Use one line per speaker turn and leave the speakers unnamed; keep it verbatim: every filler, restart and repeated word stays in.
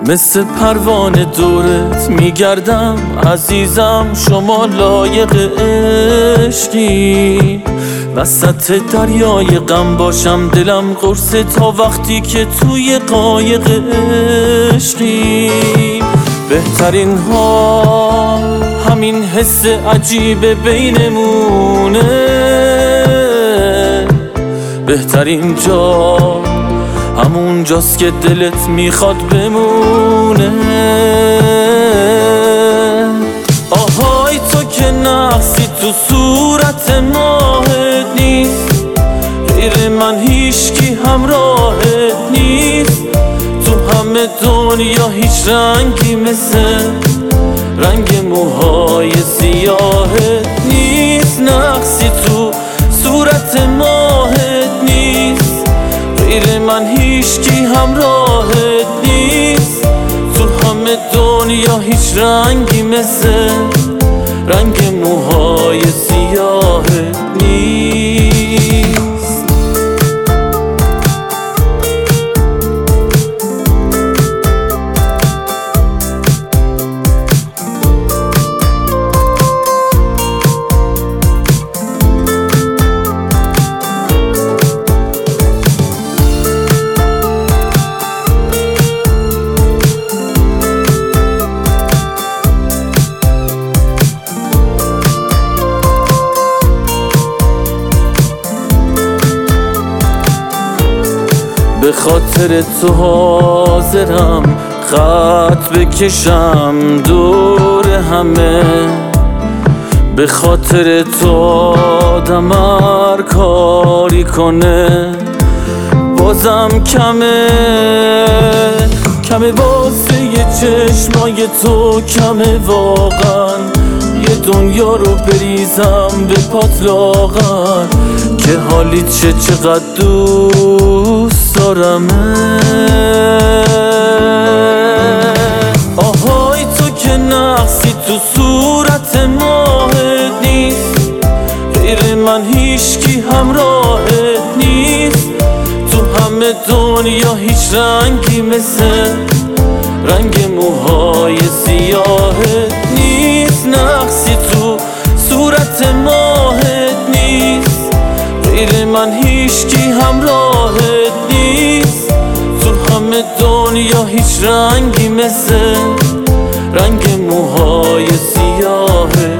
مثل پروانه دورت میگردم عزیزم، شما لایق عشقی. وسط دریای غم باشم دلم قرص تا وقتی که توی قایق عشقی. بهترین ها همین حس عجیب بینمونه، بهترین جا همون جاست که دلت میخواد بمونه. آهای تو که نقصی تو صورت ماهت نیست، غیر من هیچکی همراهت نیست. تو همه دنیا هیچ رنگی مثل رنگ موهای سیاهت نیست. نقصی تو صورت ماهت نیست، غیر من هیچکی همراهت نیست. تو همه دنیا هیچ رنگی مثل رنگ موهای سیاهت نیست. به خاطر تو حاضرم خط بکشم دور همه، به خاطر تو آدم هر کاری کنه. بازم کمه کمه واسه یه چشمای تو، کمه واقعا یه دنیا رو بریزم به پات لاغر. که حالیت چه چقدر دوست دارمه. آهای تو که نقصی تو صورت ماهت نیست، غیر من هیچکی همراهت نیست. تو همه دنیا هیچ رنگی مثل رنگ موهای سیاهت نیست. نقصی تو صورت ماهت نیست، غیر من هیچکی همراهت نیست. تو همه دنیا هیچ رنگی مثل رنگ موهای سیاهت